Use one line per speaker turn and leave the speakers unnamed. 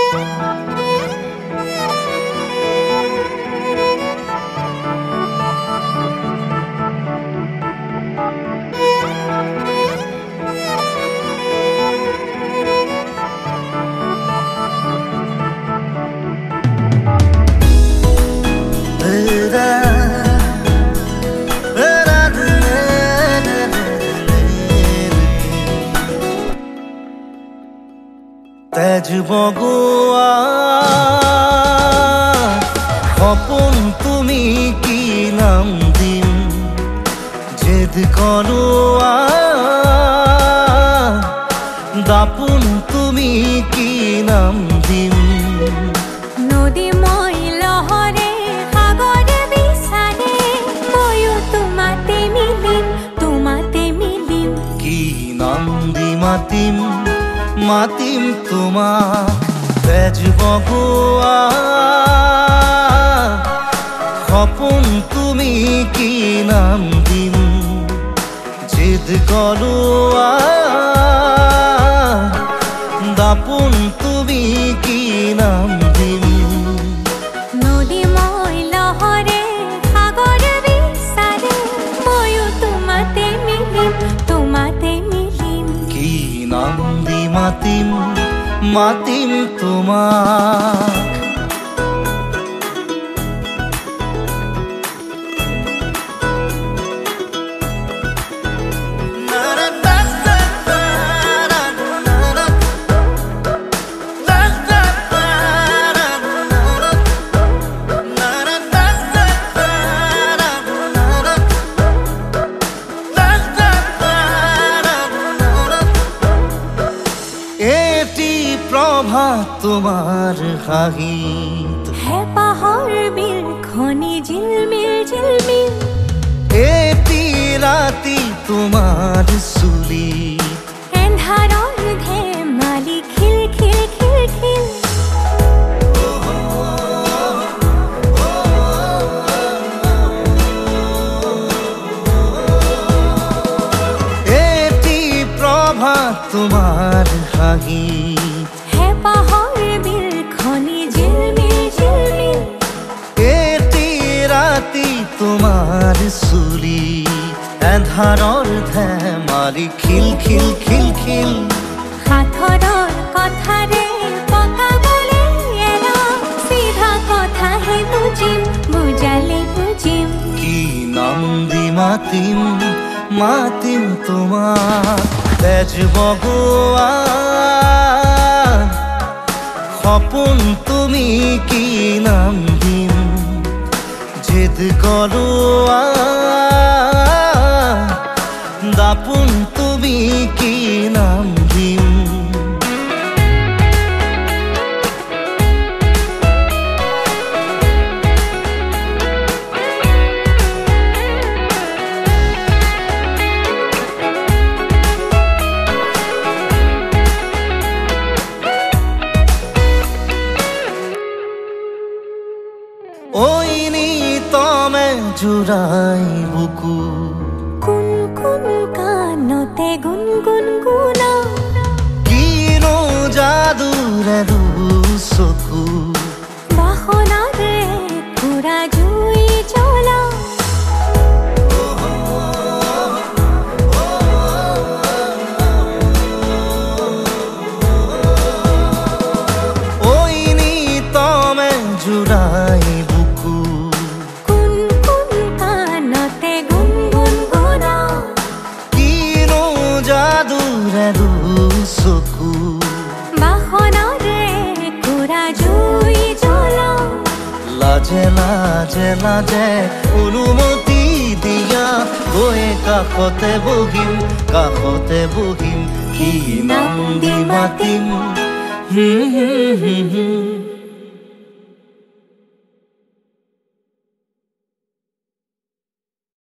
তেজ বগোৱা সপোন তুমি কি নাম দিম জেদ কৰোৱা দাপোন তুমি কি নাম দিম
নদী মই লহৰে সাগৰে বিচাৰে ময়ো তোমাতে মিলিম
কি নাম দি মাতিম মাতিম তোমাক তেজ বগোৱা সপোন তুমি কি নাম দিম জেদ কৰোৱা দাপোন তুমি কি নাম দিম
নদী মই লহৰে সাগৰে বিচাৰে ময়ো তোমাতে মিলিম
কি নাম দি মাতিম তোমাক প্রভাত তোমার হাঁহিত
হেঁপাহৰ বিল খনি ঝিলমিল
এটি রাতি তোমার চুলিত
এন্ধাৰৰ ধেমালি খিল
এটি প্রভাত তোমার হাঁহিত
হেঁপাহৰ বিল খনি ঝিলমিল
এটি রাতি তোমার চুলিত এন্ধাৰৰ ধেমালি খিল
সাঁথৰৰ কথাৰে পকাবলে এৰা চিধা কথাহে বুজালে বুজিম
কি নাম দি মাতিম তোমাক তেজ বগোৱা সপোন তুমি কি নাম দিম জেদ কৰোৱা দাপোন তুমি কি নাম দিম ওই নিতমে জুড়াই বুকু
কুন কানতে গুনগুন গুনা
কিনো যাদুৰে চকু
বাসনাৰে পুৰা জুই জ্বলা
ওই নিতমে জুড়াই বুকু
কুন কানতে গুনগুন গুনা
কিনো যাদুৰে চকু
বাসনাৰে পুৰা জুই জ্বলা
লাজে অনুমতি দিয়া গৈ কাষতে বহিম কি নাম দি মাতিম